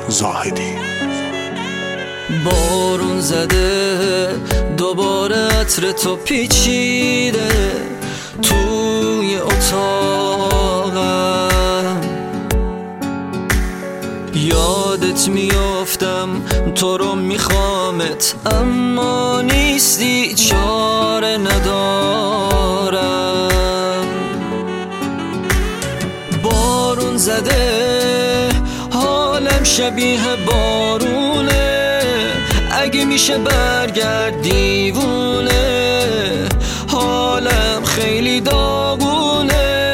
زاهدی. بارون زده دوباره عطر تو پیچیده توی اتاقم، یادت میافتم تو رو میخوامت اما نیستی چاره ندارم. بارون زده حالم شبیه بارونه، اگه میشه برگرد دیوونه، حالم خیلی داغونه.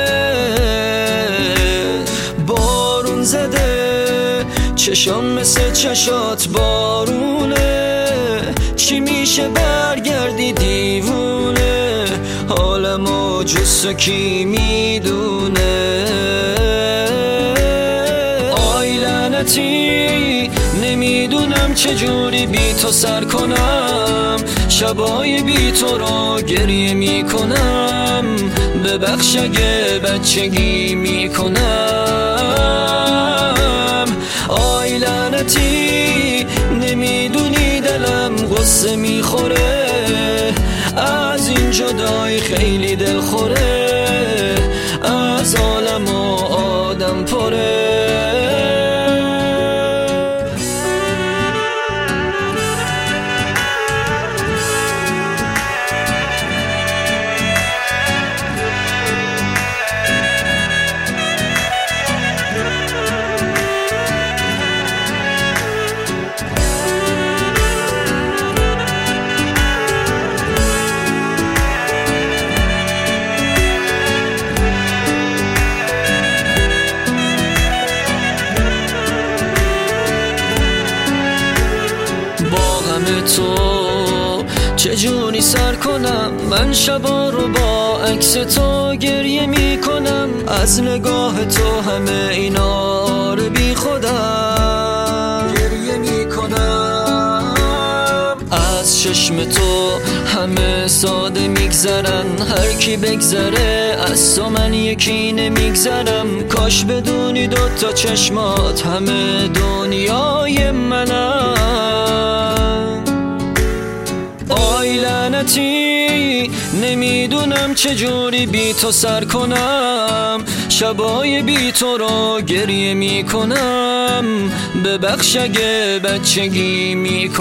بارون زده چشام مثل چشات بارونه، چی میشه برگردی دیوونه، حالمو جز کی میدونه. آی لعنتی نمیدونم چجوری بی تو سر کنم، شبای بی تو رو گریه میکنم، ببخش اگه بچگی میکنم. آی لعنتی نمیدونی دلم غصه میخوره، از این جدای خیلی دل خوره، از عالم و آدم پره. تو چجوری سر کنم، من شبا رو با عکس تو گریه میکنم، از نگاه تو همه اینا رو بی خودم گریه میکنم. از چشم تو همه ساده میگذرن، هر کی بگذره از تو من یکی نمیگذرم، کاش بدونی دوتا چشمات همه دنیای منم. آی لعنتی نمیدونم چجوری بی تو سر کنم، شبای بی تو رو گریه میکنم، ببخش اگه بچگی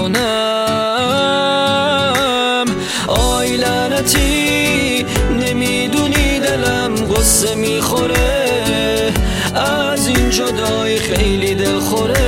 میکنم. آی لعنتی نمیدونی دلم غصه میخوره، از این جدای خیلی دل خوره،